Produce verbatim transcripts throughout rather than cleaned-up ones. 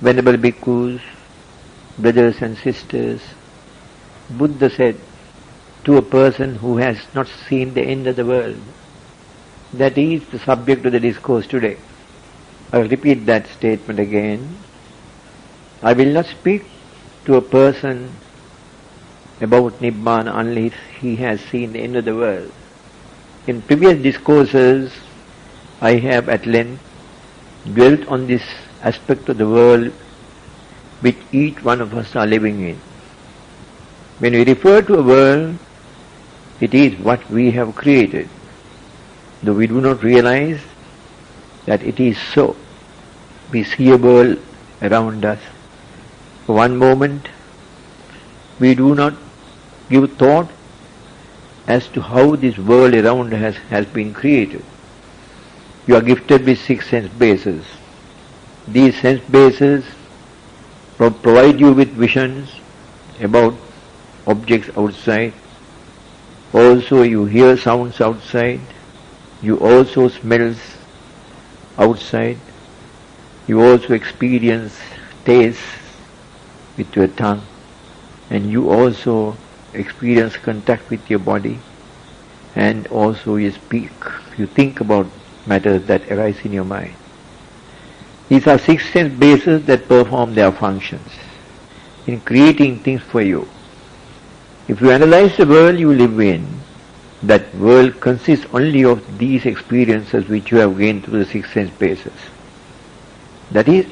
Venerable bhikkhus, brothers and sisters, Buddha said to a person who has not seen the end of the world, that is the subject of the discourse today. I will repeat that statement again. I will not speak to a person about Nibbana unless he has seen the end of the world. In previous discourses, I have at length dwelt on this aspect of the world which each one of us are living in. When we refer to a world, it is what we have created, though we do not realize that it is so. We see a world around us. For one moment, we do not give thought as to how this world around us has been created. You are gifted with six sense bases. These sense bases pro- provide you with visions about objects outside. Also you hear sounds outside. You also smell outside. You also experience taste with your tongue. And you also experience contact with your body. And also you speak. You think about matters that arise in your mind. These are six sense bases that perform their functions in creating things for you. If you analyze the world you live in, that world consists only of these experiences which you have gained through the six sense bases. That is,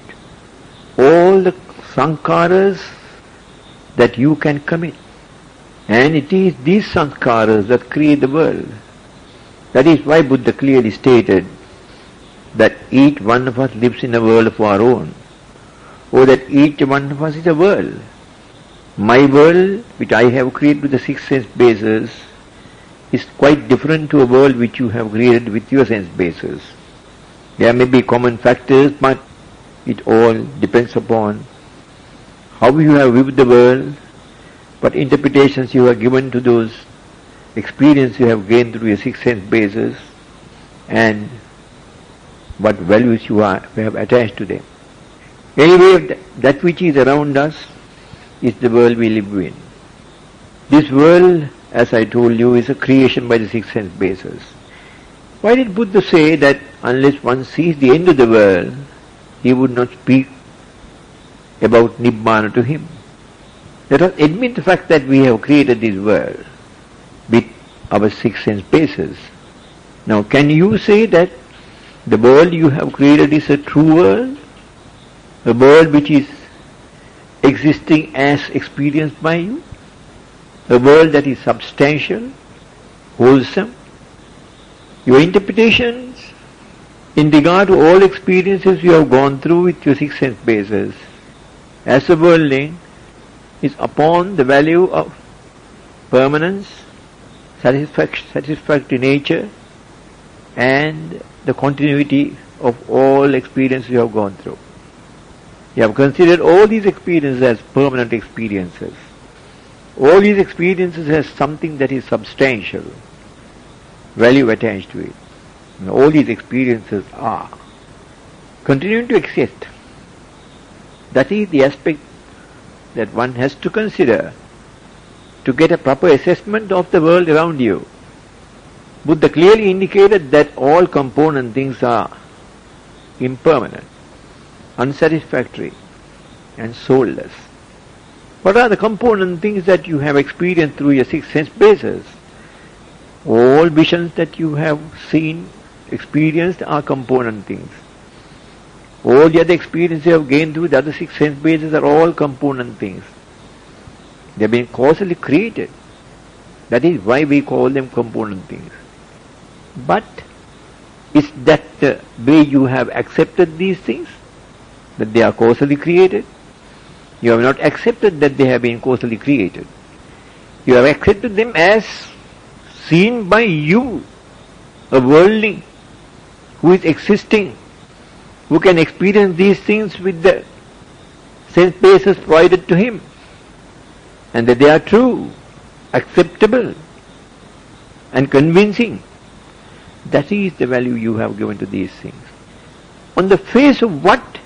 all the sankharas that you can commit. And it is these sankharas that create the world. That is why Buddha clearly stated that each one of us lives in a world of our own, or that each one of us is a world. My world, which I have created with the six sense bases, is quite different to a world which you have created with your sense bases. There may be common factors, but it all depends upon how you have viewed the world, what interpretations you have given to those experiences you have gained through your six sense bases, and what values you are, you have attached to them. Anyway, that which is around us is the world we live in. This world, as I told you, is a creation by the six sense bases. Why did Buddha say that unless one sees the end of the world, he would not speak about Nibbana to him? Let us admit the fact that we have created this world with our six sense bases. Now, can you say that the world you have created is a true world? A world which is existing as experienced by you? A world that is substantial, wholesome? Your interpretations in regard to all experiences you have gone through with your six sense bases as a worldling is upon the value of permanence, satisfac- satisfactory nature, and the continuity of all experiences you have gone through. You have considered all these experiences as permanent experiences. All these experiences as something that is substantial, value attached to it. And all these experiences are continuing to exist. That is the aspect that one has to consider to get a proper assessment of the world around you. Buddha clearly indicated that all component things are impermanent, unsatisfactory, and soulless. What are the component things that you have experienced through your six sense bases? All visions that you have seen, experienced are component things. All the other experiences you have gained through the other six sense bases are all component things. They have been causally created. That is why we call them component things. But is that the way you have accepted these things? That they are causally created? You have not accepted that they have been causally created. You have accepted them as seen by you, a worldling who is existing, who can experience these things with the sense bases provided to him, and that they are true, acceptable, and convincing. That is the value you have given to these things. On the face of what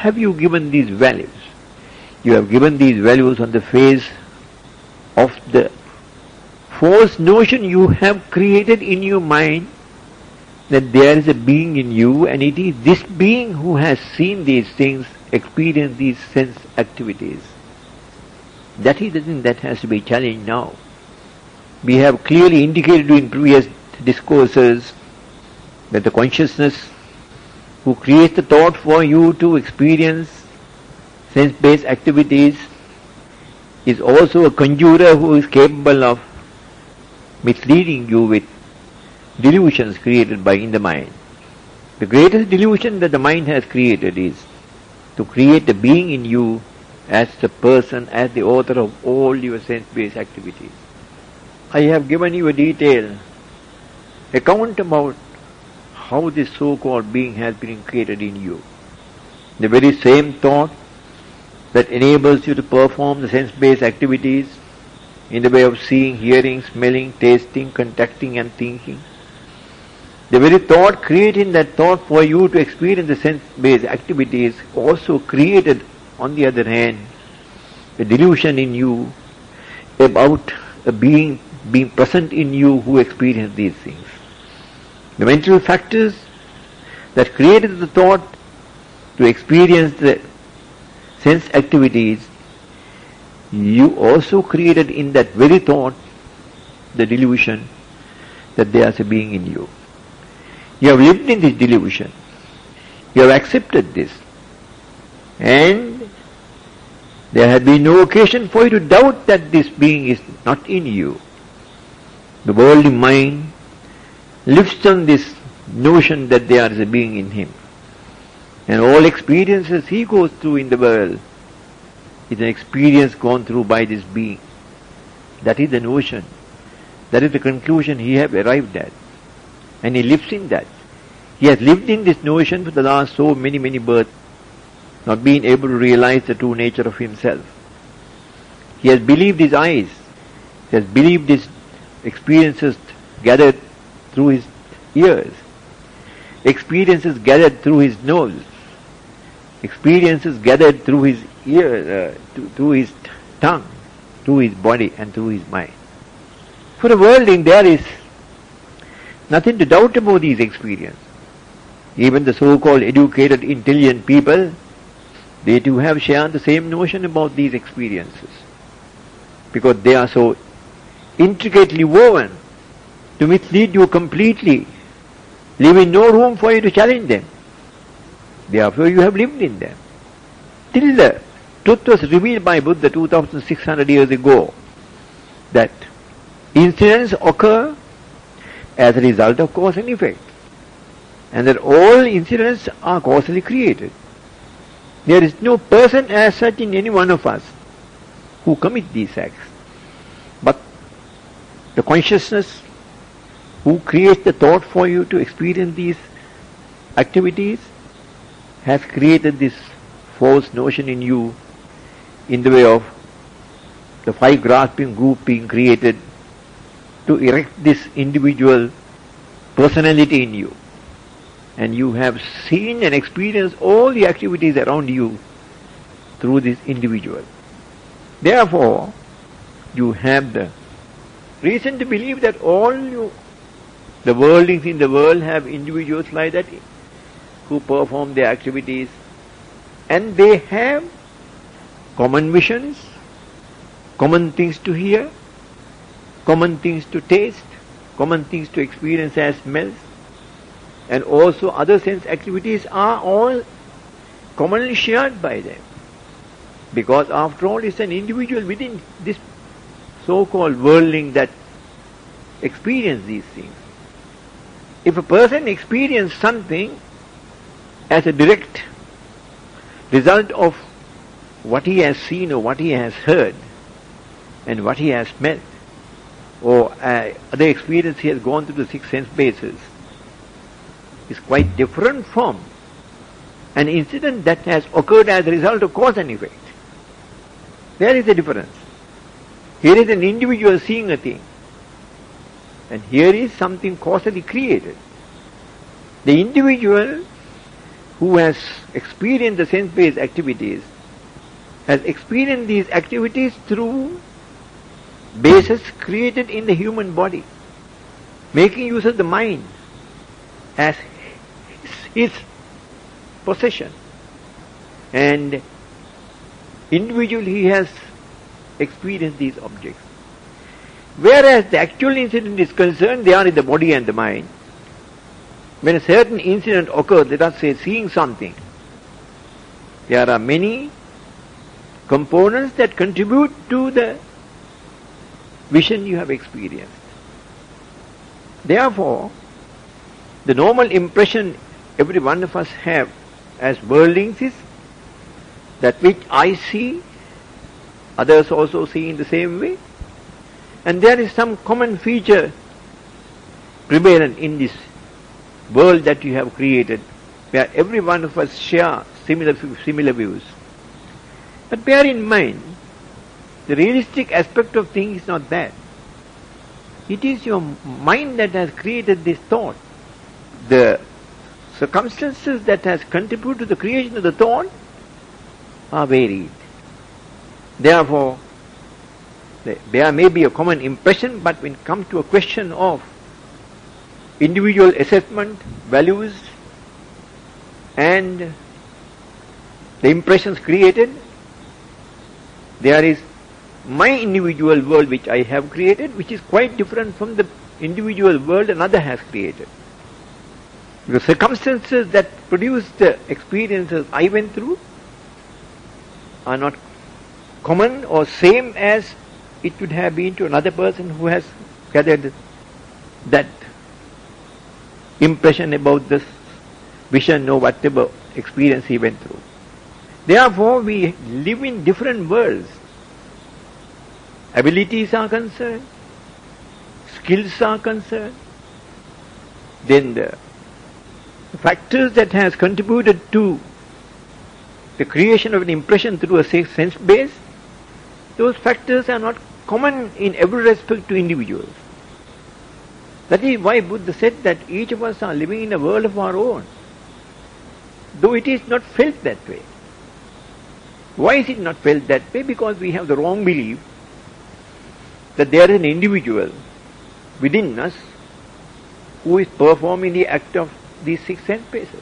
have you given these values? You have given these values on the face of the false notion you have created in your mind that there is a being in you, and it is this being who has seen these things, experienced these sense activities. That is the thing that has to be challenged now. We have clearly indicated in previous discourses that the consciousness who creates the thought for you to experience sense-based activities is also a conjurer who is capable of misleading you with delusions created by in the mind. The greatest delusion that the mind has created is to create a being in you as the person, as the author of all your sense-based activities. I have given you a detailed account about how this so-called being has been created in you. The very same thought that enables you to perform the sense-based activities in the way of seeing, hearing, smelling, tasting, contacting and thinking. The very thought creating that thought for you to experience the sense-based activities also created, on the other hand, a delusion in you about a being being present in you who experience these things. The mental factors that created the thought to experience the sense activities, you also created in that very thought the delusion that there is a being in you. You have lived in this delusion. You have accepted this. And there has been no occasion for you to doubt that this being is not in you. The worldly mind lives on this notion that there is a being in him. And all experiences he goes through in the world is an experience gone through by this being. That is the notion. That is the conclusion he has arrived at. And he lives in that. He has lived in this notion for the last so many, many births, not being able to realize the true nature of himself. He has believed his eyes. He has believed his experiences gathered through his ears. Experiences gathered through his nose. Experiences gathered through his ear, uh, to, through his tongue, through his body and through his mind. For a worldling there is nothing to doubt about these experiences. Even the so-called educated, intelligent people, they too have shared the same notion about these experiences, because they are so intricately woven to mislead you completely, leaving no room for you to challenge them. Therefore you have lived in them. Till the truth was revealed by Buddha two thousand six hundred years ago, that incidents occur as a result of cause and effect, and that all incidents are causally created. There is no person as such in any one of us who commit these acts, but the consciousness who creates the thought for you to experience these activities has created this false notion in you in the way of the five grasping group being created to erect this individual personality in you. And you have seen and experienced all the activities around you through this individual. Therefore, you have the reason to believe that all you, the worldlings in the world have individuals like that who perform their activities, and they have common visions, common things to hear, common things to taste, common things to experience as smells, and also other sense activities are all commonly shared by them. Because after all, it's an individual within this so-called worldling that experience these things. If a person experiences something as a direct result of what he has seen or what he has heard and what he has smelled, or uh, other experience he has gone through the six sense bases, is quite different from an incident that has occurred as a result of cause and effect. There is a difference. Here is an individual seeing a thing, and here is something causally created. The individual who has experienced the sense-based activities has experienced these activities through bases created in the human body, making use of the mind as his possession. And individually he has experienced these objects. Whereas the actual incident is concerned, they are in the body and the mind. When a certain incident occurs, let us say seeing something, there are many components that contribute to the vision you have experienced. Therefore, the normal impression every one of us have as worldlings is that which I see, others also see in the same way. And there is some common feature prevalent in this world that you have created, where every one of us share similar, similar views. But bear in mind, the realistic aspect of things is not that. It is your mind that has created this thought. The circumstances that has contributed to the creation of the thought are varied. Therefore, there may be a common impression, but when it comes to a question of individual assessment, values, and the impressions created, there is my individual world which I have created, which is quite different from the individual world another has created. The circumstances that produce the experiences I went through are not common or same as it would have been to another person who has gathered that impression about this vision or whatever experience he went through. Therefore, we live in different worlds. Abilities are concerned, skills are concerned, then the factors that has contributed to the creation of an impression through a sense base, those factors are not common in every respect to individuals. That is why Buddha said that each of us are living in a world of our own, though it is not felt that way. Why is it not felt that way? Because we have the wrong belief that there is an individual within us who is performing the act of these six sense bases.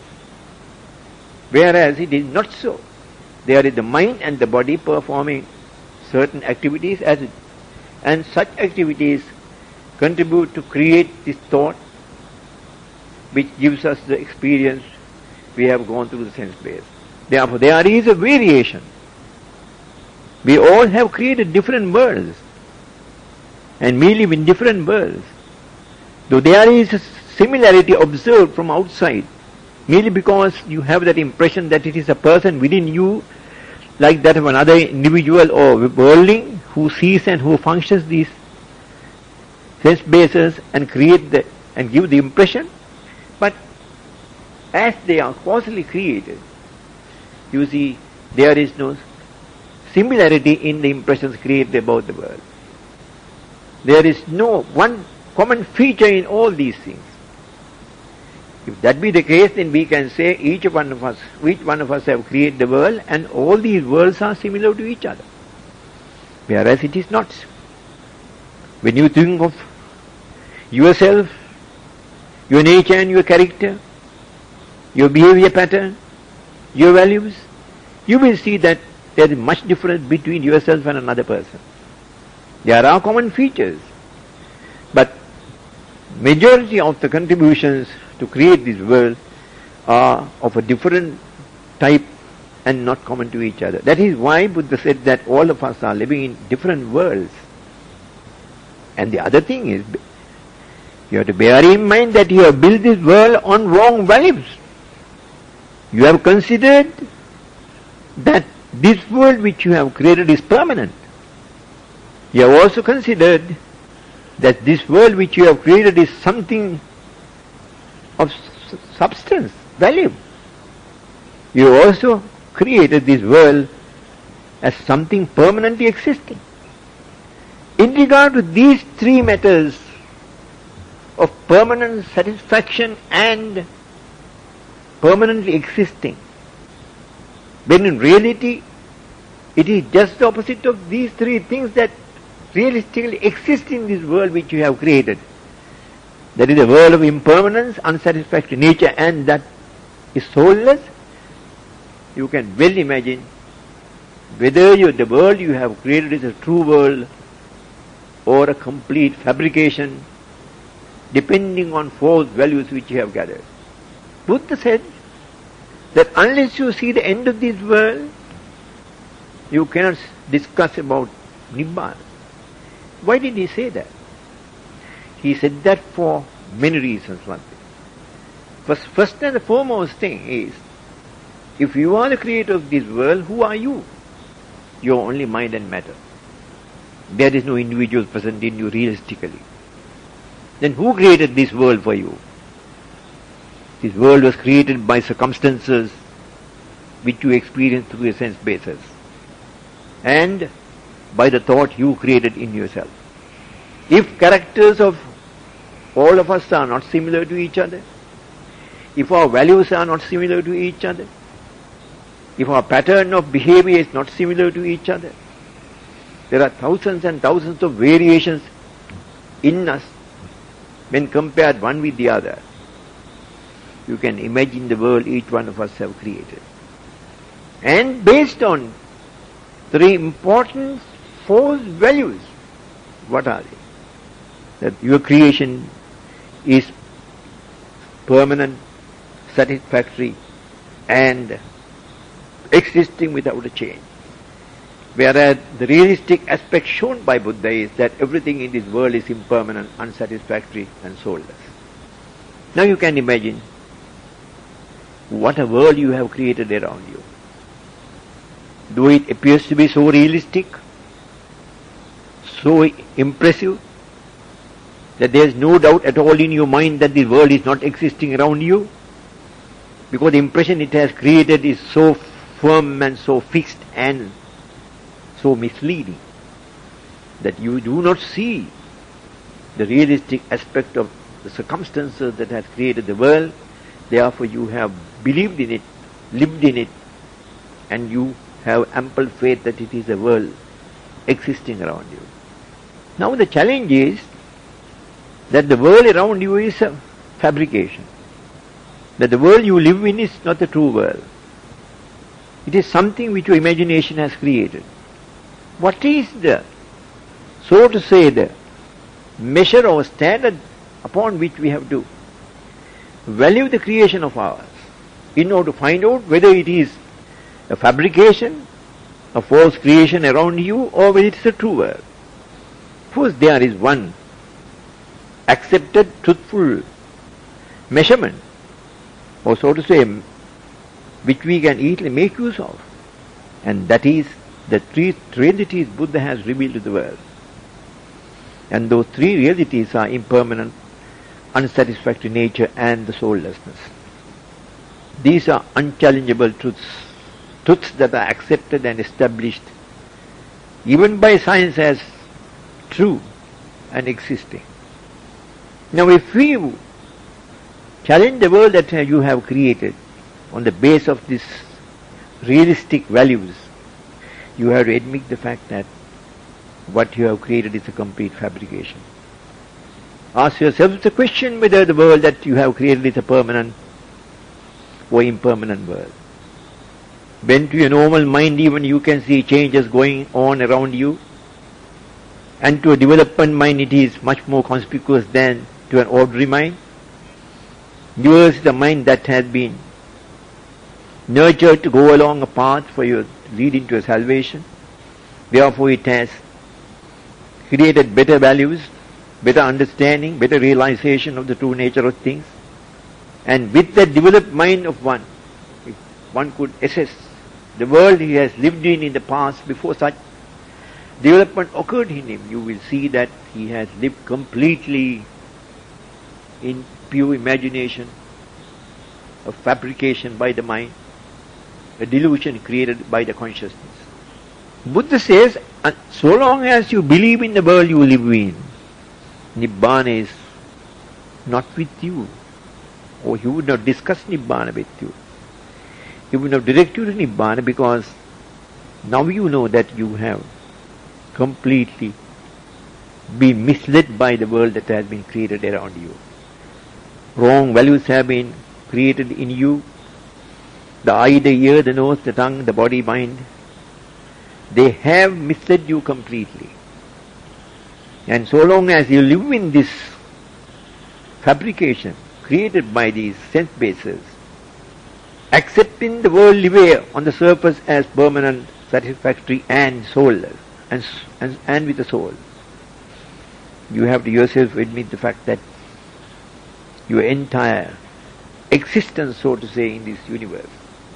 Whereas it is not so. There is the mind and the body performing certain activities as it, and such activities contribute to create this thought which gives us the experience we have gone through the sense base. Therefore, there is a variation. We all have created different worlds and we live in different worlds. Though there is a similarity observed from outside, merely because you have that impression that it is a person within you, like that of another individual or worldling who sees and who functions these sense bases and create the and give the impression. But as they are causally created, you see, there is no similarity in the impressions created about the world. There is no one common feature in all these things. If that be the case, then we can say each one of us, each one of us have created the world, and all these worlds are similar to each other. Whereas it is not. When you think of yourself, your nature and your character, your behavior pattern, your values, you will see that there is much difference between yourself and another person. There are common features, but majority of the contributions to create this world are of a different type and not common to each other. That is why Buddha said that all of us are living in different worlds. And the other thing is, you have to bear in mind that you have built this world on wrong values. You have considered that this world which you have created is permanent. You have also considered that this world which you have created is something of s- substance, value. You also created this world as something permanently existing. In regard to these three matters of permanent satisfaction and permanently existing. When in reality, it is just the opposite of these three things that realistically exist in this world which you have created. That is a world of impermanence, unsatisfactory nature, and that is soulless. You can well imagine whether you, the world you have created is a true world or a complete fabrication, depending on false values which you have gathered. Buddha said that unless you see the end of this world, you cannot discuss about Nibbana. Why did he say that? He said that for many reasons. One thing. First, first and the foremost thing is, if you are the creator of this world, who are you? You are only mind and matter. There is no individual present in you realistically. Then who created this world for you? This world was created by circumstances which you experience through a sense basis, and by the thought you created in yourself. If characters of all of us are not similar to each other, if our values are not similar to each other, if our pattern of behavior is not similar to each other, there are thousands and thousands of variations in us when compared one with the other. You can imagine the world each one of us have created. And based on three important false values, what are they? That your creation is permanent, satisfactory, and existing without a change. Whereas the realistic aspect shown by Buddha is that everything in this world is impermanent, unsatisfactory, and soulless. Now you can imagine what a world you have created around you. Though it appears to be so realistic, so impressive, that there is no doubt at all in your mind that the world is not existing around you, because the impression it has created is so firm and so fixed and so misleading that you do not see the realistic aspect of the circumstances that has created the world. Therefore you have believed in it, lived in it, and you have ample faith that it is a world existing around you. Now the challenge is that the world around you is a fabrication. That the world you live in is not the true world. It is something which your imagination has created. What is the, so to say, the measure or standard upon which we have to value the creation of ours in order to find out whether it is a fabrication, a false creation around you, or whether it is a true world? First, there is one accepted, truthful measurement, or so to say, which we can easily make use of, and that is the three realities Buddha has revealed to the world. And those three realities are impermanent, unsatisfactory nature, and the soullessness. These are unchallengeable truths, truths that are accepted and established even by science as true and existing. Now if we challenge the world that you have created on the base of these realistic values, you have to admit the fact that what you have created is a complete fabrication. Ask yourself the question whether the world that you have created is a permanent or impermanent world. When to your normal mind even you can see changes going on around you, and to a development mind it is much more conspicuous than to an ordinary mind. Yours is the mind that has been nurtured to go along a path for you leading to a salvation. Therefore it has created better values, better understanding, better realization of the true nature of things. And with that developed mind of one, if one could assess the world he has lived in in the past before such development occurred in him, you will see that he has lived completely in pure imagination, a fabrication by the mind, a delusion created by the consciousness. Buddha says, so long as you believe in the world you live in, Nibbana is not with you. or he would not discuss Nibbana with you. He would not direct you to Nibbana, because now you know that you have completely been misled by the world that has been created around you. Wrong values have been created in you. The eye, the ear, the nose, the tongue, the body, mind. They have misled you completely. And so long as you live in this fabrication created by these sense bases, accepting the worldly way on the surface as permanent, satisfactory and soulless, and, and, and with the soul, you have to yourself admit the fact that your entire existence, so to say, in this universe,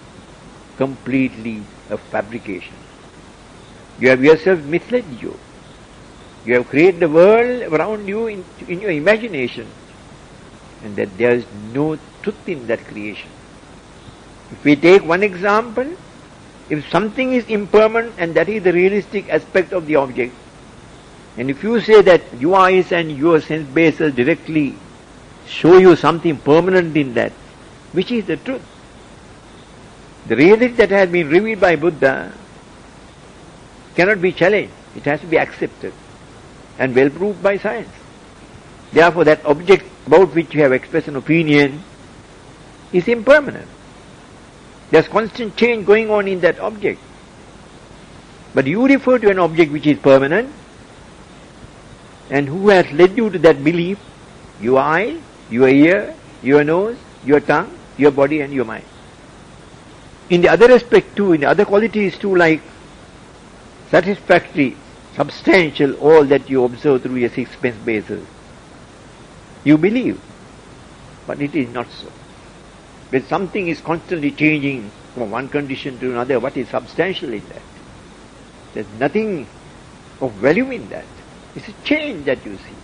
completely a fabrication. You have yourself misled you. You have created the world around you in, in your imagination, and that there is no truth in that creation. If we take one example, if something is impermanent and that is the realistic aspect of the object, and if you say that your eyes and your sense bases directly show you something permanent in that, which is the truth? The reality that has been revealed by Buddha cannot be challenged. It has to be accepted and well proved by science. Therefore, that object about which you have expressed an opinion is impermanent. There's constant change going on in that object. But you refer to an object which is permanent, and who has led you to that belief? Your eye, your ear, your nose, your tongue, your body and your mind. In the other aspect too, in the other qualities too, like satisfactory, substantial, all that you observe through your six sense bases, you believe, but it is not so. When something is constantly changing from one condition to another, what is substantial in that? There's nothing of value in that. It's a change that you see.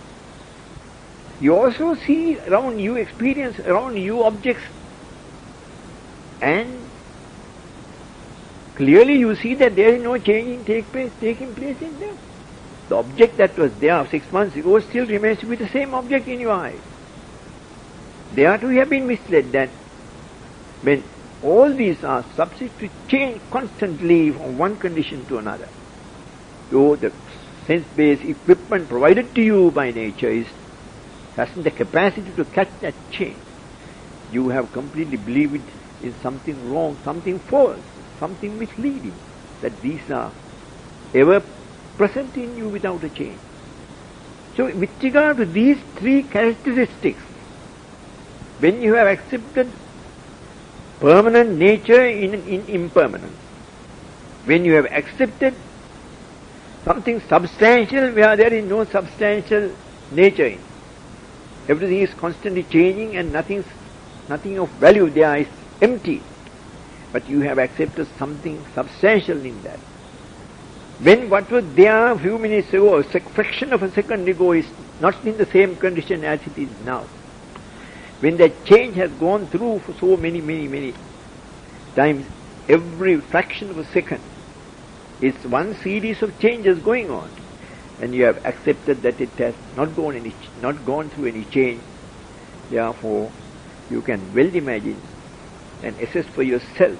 You also see around you, experience around you objects, and clearly you see that there is no changing take place, taking place in them. The object that was there six months ago still remains to be the same object in your eye. They are to have been misled that when all these are subject to change constantly from one condition to another, so the sense-based equipment provided to you by nature is hasn't the capacity to catch that change. You have completely believed in something wrong, something false, something misleading, that these are ever present in you without a change. So with regard to these three characteristics, when you have accepted permanent nature in, in impermanence, when you have accepted something substantial where there is no substantial nature in, everything is constantly changing and nothing, nothing of value there is empty, but you have accepted something substantial in that. When what was there a few minutes ago, a fraction of a second ago, is not in the same condition as it is now. When that change has gone through for so many, many, many times, every fraction of a second, it's one series of changes going on, and you have accepted that it has not gone any, not gone through any change. Therefore, you can well imagine and assess for yourself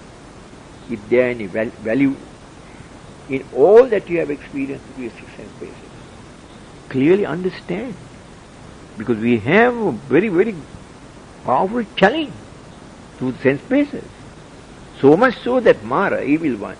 if there is any val- value in all that you have experienced through your six sense bases. Clearly understand, because we have a very, very powerful challenge through the sense bases. So much so that Mara, evil one,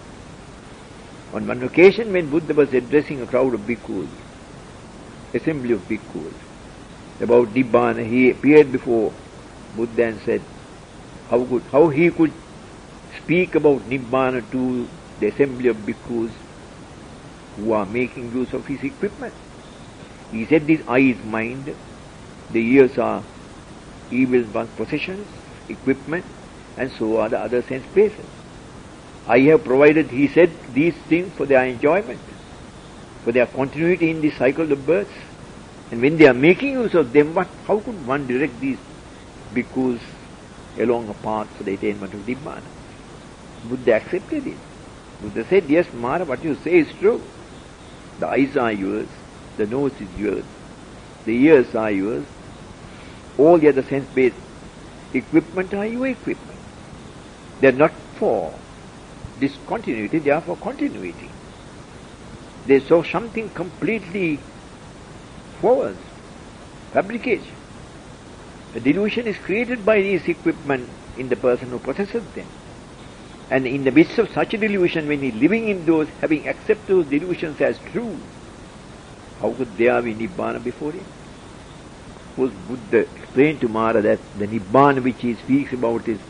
on one occasion when Buddha was addressing a crowd of bhikkhus, assembly of bhikkhus, about Nibbana, he appeared before Buddha and said how could, how he could speak about Nibbana to the assembly of bhikkhus who are making use of his equipment. He said, this eye is mind, the ears are evil one's possessions, equipment, and so are the other sense bases. I have provided, he said, these things for their enjoyment, for their continuity in the cycle of births. And when they are making use of them, what, how could one direct these bhikkhus along a path for the attainment of Nibbana? Buddha accepted it. Buddha said, yes, Mara, what you say is true. The eyes are yours, the nose is yours, the ears are yours, all the other sense-based equipment are your equipment. They are not for discontinuity, they are for continuity. They show something completely false, fabrication. A delusion is created by these equipment in the person who possesses them. And in the midst of such a delusion, when he is living in those, having accepted those delusions as true, how could there be Nibbana before him? Suppose Buddha explained to Mara that the Nibbana which he speaks about is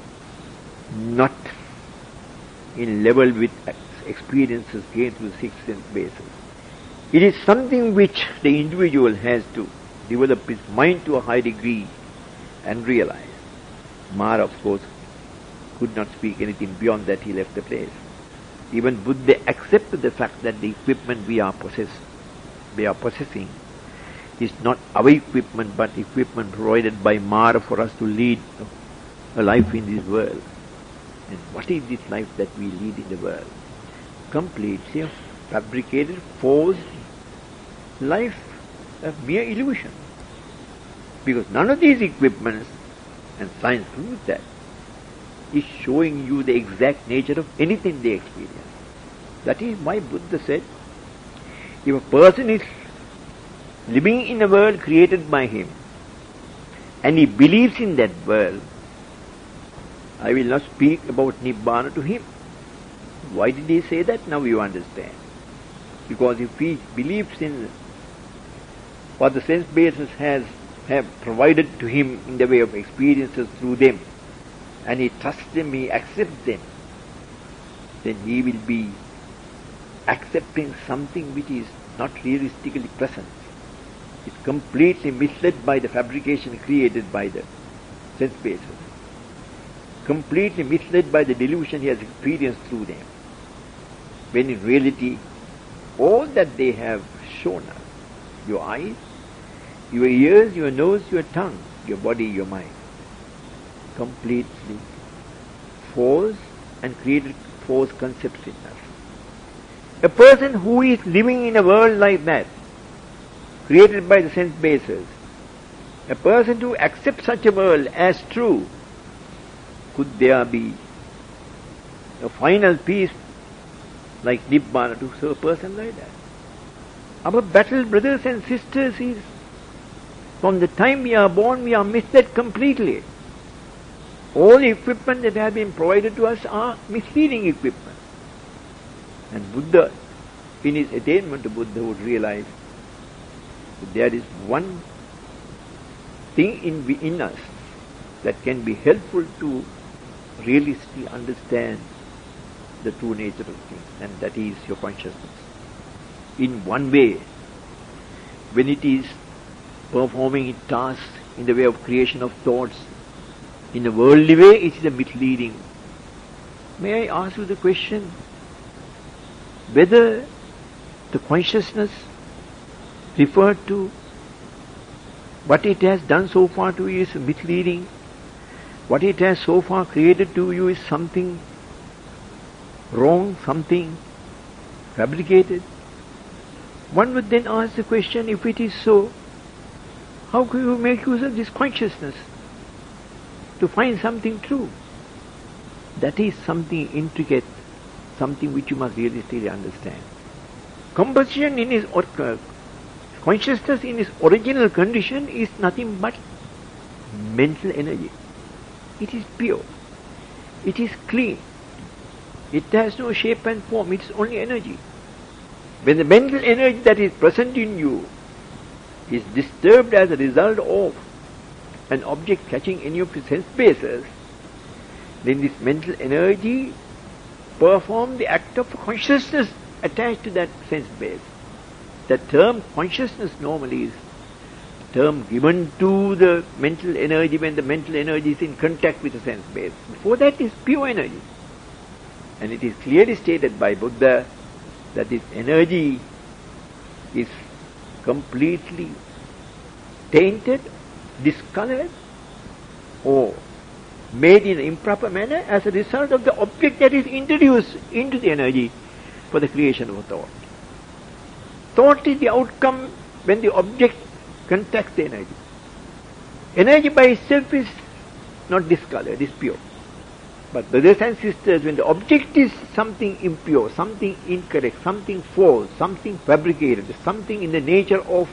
not in level with experiences gained through six sense bases. It is something which the individual has to develop his mind to a high degree and realize. Mara, of course, could not speak anything beyond that. He left the place. Even Buddha accepted the fact that the equipment we are possess, we are possessing is not our equipment, but equipment provided by Mara for us to lead a life in this world. And what is this life that we lead in the world? Completely a fabricated, forced life, a mere illusion. Because none of these equipments, and science proves that, is showing you the exact nature of anything they experience. That is why Buddha said, if a person is living in a world created by him, and he believes in that world, I will not speak about Nibbana to him. Why did he say that? Now you understand. Because if he believes in what the sense bases has have provided to him in the way of experiences through them, and he trusts them, he accepts them, then he will be accepting something which is not realistically present. It's completely misled by the fabrication created by the sense bases. Completely misled by the delusion he has experienced through them. When in reality, all that they have shown us, your eyes, your ears, your nose, your tongue, your body, your mind, completely false and created false concepts in us. A person who is living in a world like that, created by the sense bases, a person who accepts such a world as true, could there be a final peace like Nibbana to a person like that? Our battle, brothers and sisters, is from the time we are born, we are misled completely. All the equipment that have been provided to us are misleading equipment. And Buddha, in his attainment to Buddha, would realize that there is one thing in, in us that can be helpful to realistically understand the true nature of things, and that is your consciousness. In one way, when it is performing its tasks in the way of creation of thoughts, in a worldly way, it is a misleading. May I ask you the question, whether the consciousness referred to what it has done so far to you is misleading? What it has so far created to you is something wrong, something fabricated? One would then ask the question, if it is so, how can you make use of this consciousness to find something true? That is something intricate, something which you must realistically understand. Composition in its or, uh, consciousness in its original condition is nothing but mental energy. It is pure. It is clean. It has no shape and form. It is only energy. When the mental energy that is present in you is disturbed as a result of an object catching any of the sense bases, then this mental energy performs the act of consciousness attached to that sense base. The term consciousness normally is a term given to the mental energy when the mental energy is in contact with the sense base. Before that is pure energy. And it is clearly stated by Buddha that this energy is completely tainted, discolored, or made in an improper manner as a result of the object that is introduced into the energy for the creation of a thought. Thought is the outcome when the object contacts the energy. Energy by itself is not discolored, it's pure. But brothers and sisters, when the object is something impure, something incorrect, something false, something fabricated, something in the nature of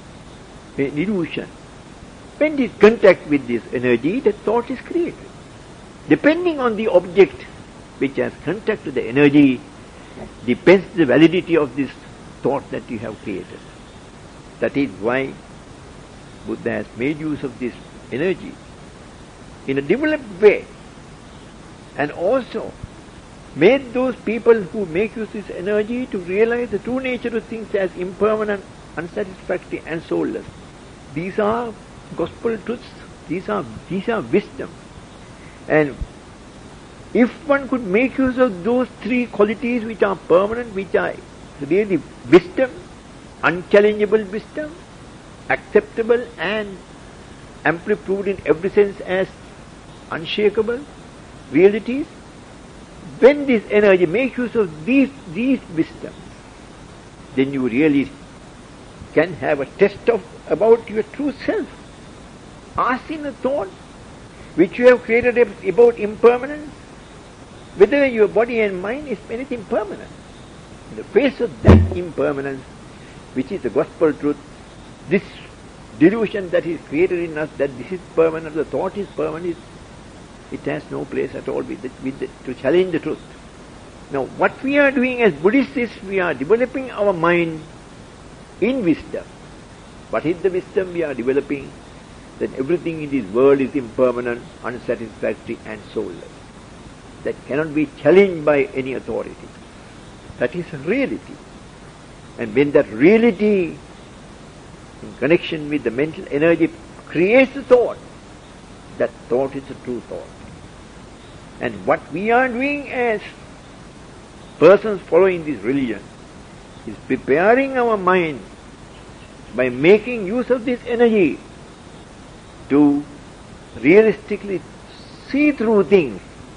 an illusion, when it contact with this energy, the thought is created. Depending on the object which has contact with the energy, depends the validity of this thought that you have created. That is why Buddha has made use of this energy in a developed way, and also made those people who make use of this energy to realize the true nature of things as impermanent, unsatisfactory and soulless. These are gospel truths. These are, these are wisdom. And if one could make use of those three qualities which are permanent, which are really wisdom, unchallengeable wisdom, acceptable and amply proved in every sense as unshakable realities, when this energy makes use of these, these wisdoms, then you really can have a test of about your true self. Asking a thought which you have created about impermanence, whether your body and mind is anything permanent. In the face of that impermanence, which is the gospel truth, this delusion that is created in us that this is permanent, the thought is permanent, it has no place at all with the, with the, to challenge the truth. Now, what we are doing as Buddhists is we are developing our mind in wisdom. What is the wisdom we are developing? That everything in this world is impermanent, unsatisfactory and soulless. That cannot be challenged by any authority. That is a reality. And when that reality, in connection with the mental energy, creates a thought, that thought is a true thought. And what we are doing as persons following this religion is preparing our mind by making use of this energy to realistically see through things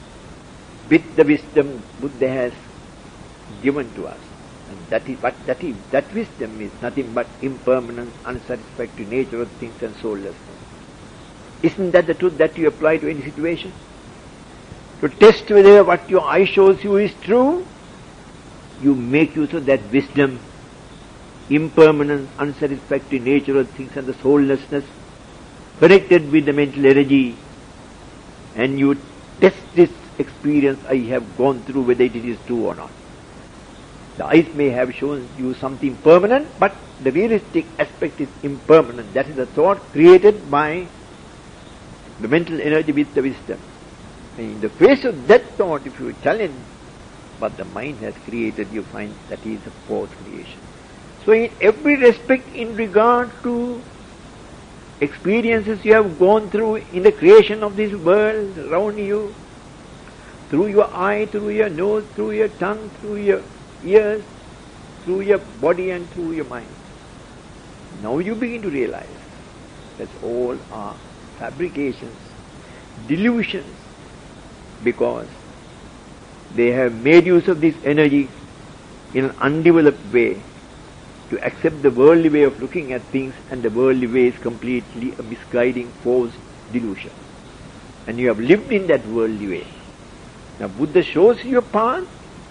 with the wisdom Buddha has given to us. And that is what that is that wisdom is nothing but impermanence, unsatisfactory nature of things and soullessness. Isn't that the truth that you apply to any situation? To test whether what your eye shows you is true, you make use of that wisdom, impermanence, unsatisfactory nature of things and the soullessness connected with the mental energy, and you test this experience I have gone through whether it is true or not. The eyes may have shown you something permanent, but the realistic aspect is impermanent. That is the thought created by the mental energy with the wisdom. And in the face of that thought, if you challenge what the mind has created, you find that is a false creation. So in every respect in regard to experiences you have gone through in the creation of this world around you, through your eye, through your nose, through your tongue, through your ears, through your body and through your mind, now you begin to realize that all are fabrications, delusions, because they have made use of this energy in an undeveloped way to accept the worldly way of looking at things, and the worldly way is completely a misguiding, false delusion. And you have lived in that worldly way. Now Buddha shows you a path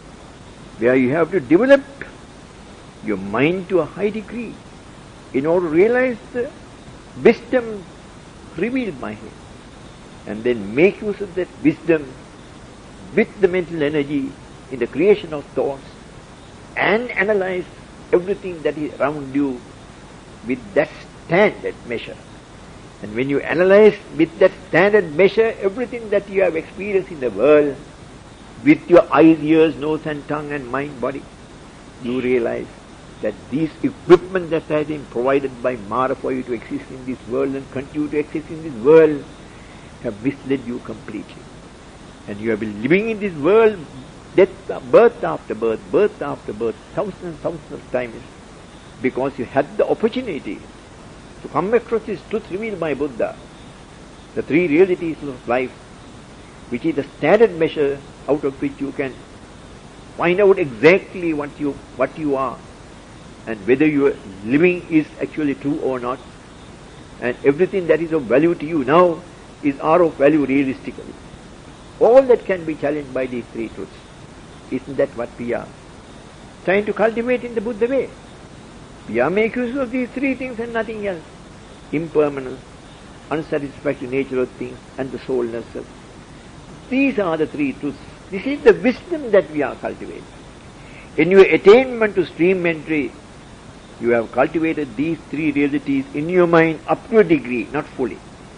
where you have to develop your mind to a high degree in order to realize the wisdom revealed by him, and then make use of that wisdom with the mental energy in the creation of thoughts, and analyze everything that is around you with that standard measure. And when you analyze with that standard measure everything that you have experienced in the world, with your eyes, ears, nose and tongue and mind, body, you realize that these equipment that has been provided by Mara for you to exist in this world and continue to exist in this world have misled you completely. And you have been living in this world, death, birth after birth, birth after birth, thousands and thousands of times, because you had the opportunity to come across this truth revealed by Buddha, the three realities of life, which is the standard measure out of which you can find out exactly what you what you are, and whether your living is actually true or not, and everything that is of value to you now is are of value realistically. All that can be challenged by these three truths. Isn't that what we are trying to cultivate in the Buddha way? We are making use of these three things and nothing else. Impermanence, unsatisfactory nature of things, and the soulness of. These are the three truths. This is the wisdom that we are cultivating. In your attainment to stream entry, you have cultivated these three realities in your mind up to a degree, not fully.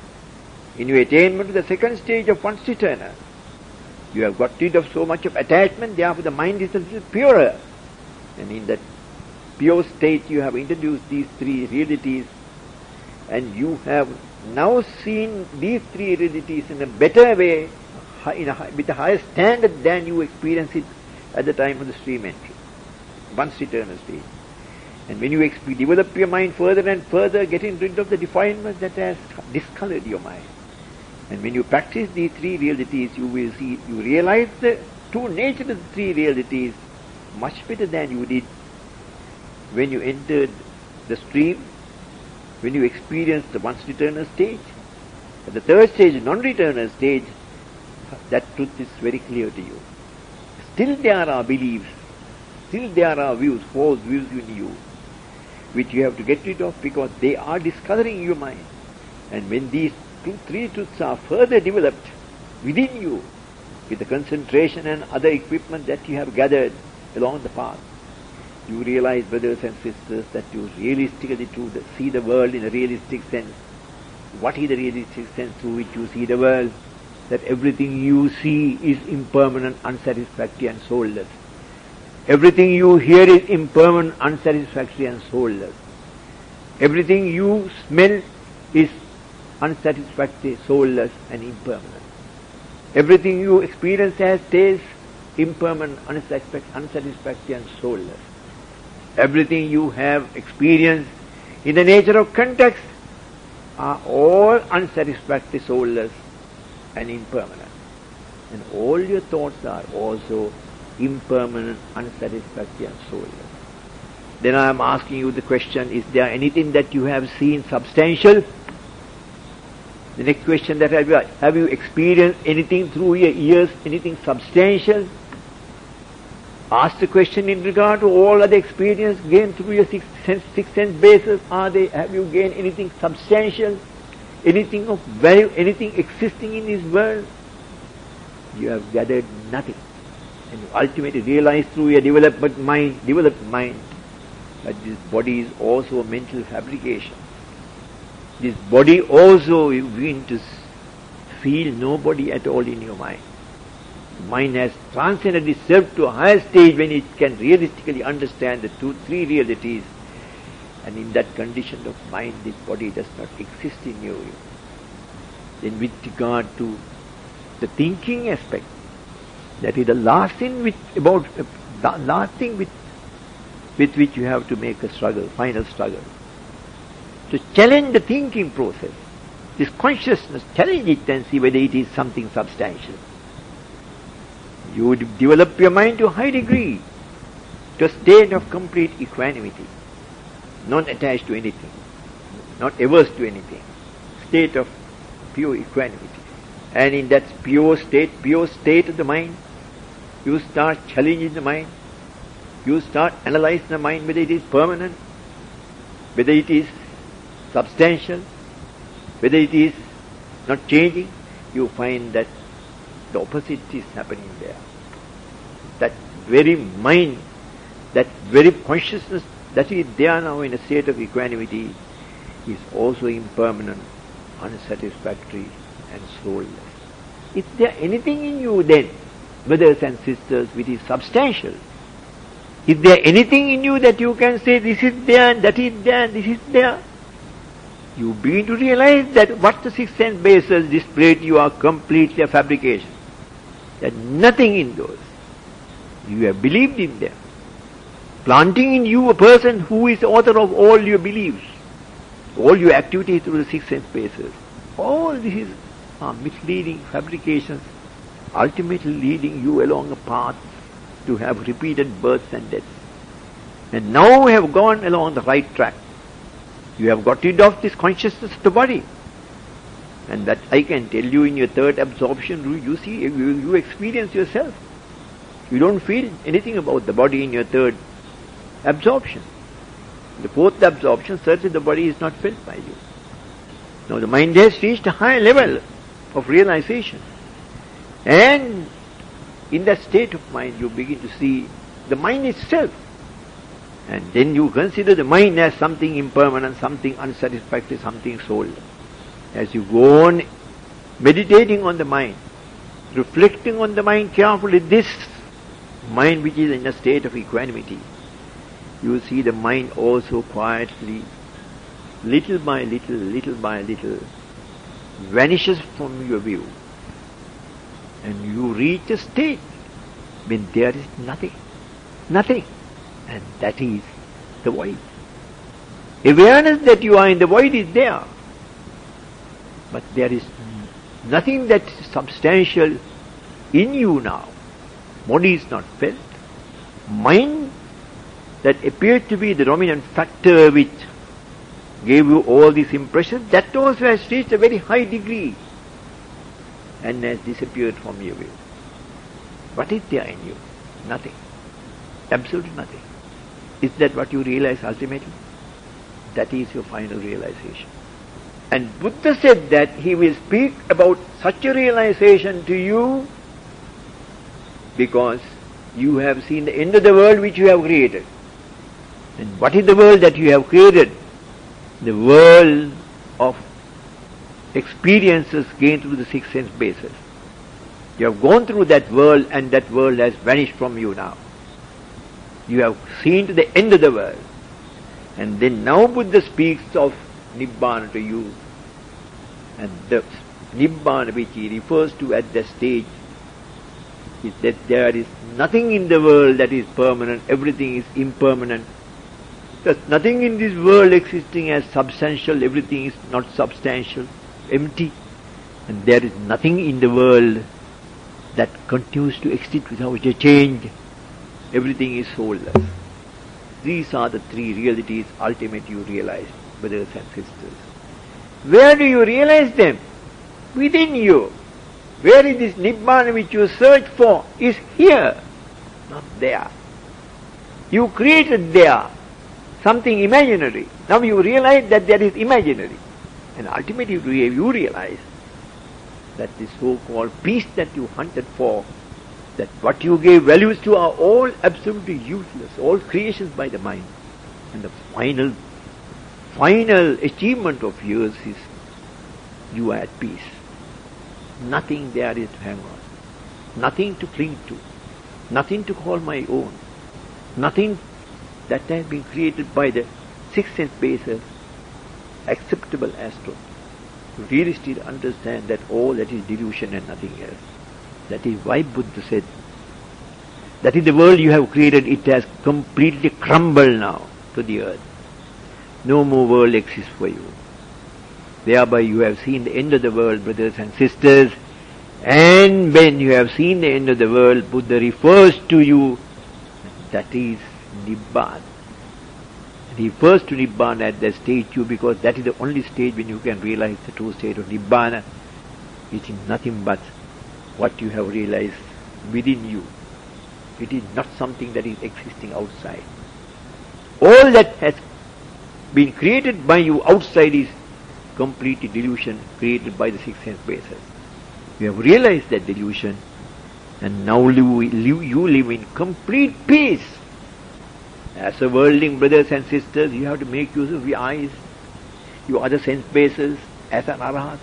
In your attainment to the second stage of once eternal, you have got rid of so much of attachment, therefore the mind is a little purer. And in that pure state you have introduced these three realities, and you have now seen these three realities in a better way, in a, with a higher standard than you experienced it at the time of the stream entry, once eternal state. And when you exp- develop your mind further and further, getting rid of the defilement that has discolored your mind. And when you practice these three realities, you will see, you realize the true nature of the three realities much better than you did when you entered the stream, when you experienced the once eternal stage. At the third stage, non-returnal stage, that truth is very clear to you. Still there are beliefs, still there are views, false views in you, which you have to get rid of because they are discoloring your mind. And when these two, three truths are further developed within you, with the concentration and other equipment that you have gathered along the path, you realize, brothers and sisters, that you realistically to the, see the world in a realistic sense. What is the realistic sense through which you see the world? That everything you see is impermanent, unsatisfactory and soulless. Everything you hear is impermanent, unsatisfactory and soulless. Everything you smell is unsatisfactory, soulless and impermanent. Everything you experience as taste, impermanent, unsatisfactory and soulless. Everything you have experienced in the nature of context are all unsatisfactory, soulless and impermanent. And all your thoughts are also impermanent, unsatisfactory and soulless. Then I am asking you the question, is there anything that you have seen substantial? The next question that have you, have you experienced anything through your ears, anything substantial? Ask the question in regard to all other experience gained through your six sense, six sense basis. Are they, have you gained anything substantial? Anything of value, anything existing in this world? You have gathered nothing. And you ultimately realize through your developed mind, developed mind, that this body is also a mental fabrication. This body also, you begin to feel nobody at all in your mind. Mind has transcended itself to a higher stage when it can realistically understand the two, three realities. And in that condition of mind, this body does not exist in you. Then with regard to the thinking aspect, that is the last thing which, about, uh, the last thing with, with which you have to make a struggle, final struggle. To challenge the thinking process, this consciousness, challenge it and see whether it is something substantial. You would develop your mind to a high degree, to a state of complete equanimity, not attached to anything, not averse to anything, state of pure equanimity. And in that pure state, pure state of the mind, you start challenging the mind, you start analyzing the mind whether it is permanent, whether it is substantial, whether it is not changing. You find that the opposite is happening there. That very mind, that very consciousness that is there now in a state of equanimity is also impermanent, unsatisfactory and soulless. Is there anything in you then, brothers and sisters, which is substantial? Is there anything in you that you can say this is there and that is there and this is there? You begin to realize that what the six sense bases display to you are completely a fabrication. There is nothing in those. You have believed in them. Planting in you a person who is author of all your beliefs, all your activities through the six sense bases. All these are misleading fabrications, ultimately leading you along a path to have repeated births and deaths. And now we have gone along the right track. You have got rid of this consciousness of the body. And that I can tell you in your third absorption, you see, you, you experience yourself. You don't feel anything about the body in your third absorption. The fourth absorption, certainly the body is not felt by you. Now the mind has reached a high level of realization. And in that state of mind, you begin to see the mind itself. And then you consider the mind as something impermanent, something unsatisfactory, something soul. As you go on meditating on the mind, reflecting on the mind carefully, this mind which is in a state of equanimity, you see the mind also quietly, little by little, little by little, vanishes from your view. And you reach a state when there is nothing, nothing. And that is the void. Awareness that you are in the void is there. But there is nothing that is substantial in you now. Body is not felt. Mind that appeared to be the dominant factor which gave you all these impressions, that also has reached a very high degree and has disappeared from your view. What is there in you? Nothing. Absolutely nothing. Is that what you realize ultimately? That is your final realization. And Buddha said that he will speak about such a realization to you because you have seen the end of the world which you have created. And what is the world that you have created? The world of experiences gained through the six sense bases. You have gone through that world and that world has vanished from you now. You have seen to the end of the world. And then now Buddha speaks of Nibbana to you. And the Nibbana which he refers to at that stage is that there is nothing in the world that is permanent, everything is impermanent. There's nothing in this world existing as substantial, everything is not substantial, empty. And there is nothing in the world that continues to exist without a change. Everything is soulless. These are the three realities ultimate you realize, brothers and sisters. Where do you realize them? Within you. Where is this Nibbana which you search for? Is here, not there. You created there something imaginary. Now you realize that there is imaginary. And ultimately you realize that this so-called peace that you hunted for, that what you gave values to are all absolutely useless, all creations by the mind. And the final, final achievement of yours is you are at peace. Nothing there is to hang on, nothing to cling to, nothing to call my own, nothing that has been created by the six sense bases acceptable as truth. You really still understand that all that is delusion and nothing else. That is why Buddha said, that is the world you have created, it has completely crumbled now to the earth. No more world exists for you. Thereby you have seen the end of the world, brothers and sisters. And when you have seen the end of the world, Buddha refers to you, that is Nibbana. And he refers to Nibbana at that stage too, because that is the only stage when you can realize the true state of Nibbana. It is nothing but what you have realized within you. It is not something that is existing outside. All that has been created by you outside is complete delusion created by the six sense bases. You have realized that delusion, and now live, live, you live in complete peace. As a worldling, brothers and sisters, you have to make use of your eyes, your other sense bases, as an Arhat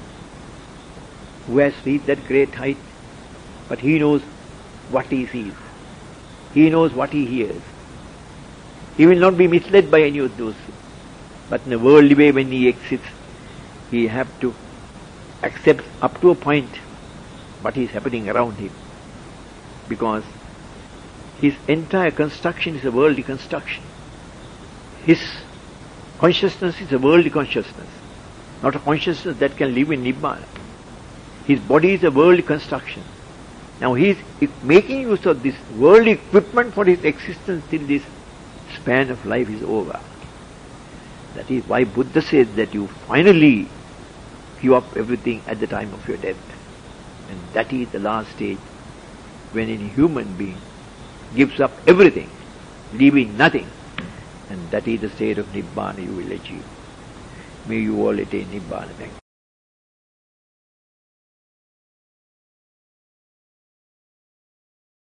who has reached that great height. But he knows what he sees. He knows what he hears. He will not be misled by any of those things. But in a worldly way, when he exists, he have to accept up to a point what is happening around him. Because his entire construction is a worldly construction. His consciousness is a worldly consciousness, not a consciousness that can live in Nibbana. His body is a worldly construction. Now he is making use of this worldly equipment for his existence till this span of life is over. That is why Buddha says that you finally give up everything at the time of your death. And that is the last stage when a human being gives up everything, leaving nothing. And that is the state of Nibbana you will achieve. May you all attain Nibbana. Thank you.